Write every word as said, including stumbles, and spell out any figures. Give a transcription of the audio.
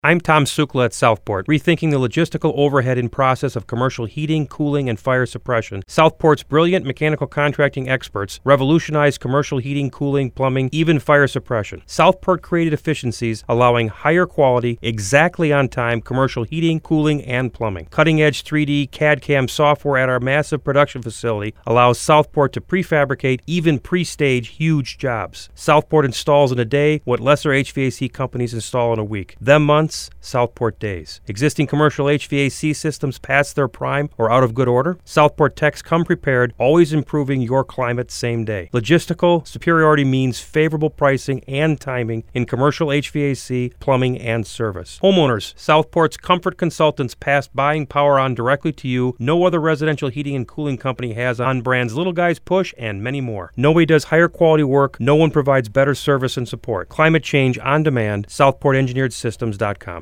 I'm Tom Sukla at Southport, rethinking the logistical overhead and process of commercial heating, cooling, and fire suppression. Southport's brilliant mechanical contracting experts revolutionized commercial heating, cooling, plumbing, even fire suppression. Southport created efficiencies, allowing higher quality, exactly on time commercial heating, cooling, and plumbing. Cutting-edge three D C A D C A M software at our massive production facility allows Southport to prefabricate, even pre-stage huge jobs. Southport installs in a day what lesser H V A C companies install in a week. Them months, Southport days. Existing commercial H V A C systems past their prime or out of good order? Southport techs come prepared, always improving your climate same day. Logistical superiority means favorable pricing and timing in commercial H V A C, plumbing, and service. Homeowners, Southport's comfort consultants pass buying power on directly to you. No other residential heating and cooling company has on brands Little Guys Push and many more. Nobody does higher quality work. No one provides better service and support. Climate change on demand. Southport Engineered Systems dot com.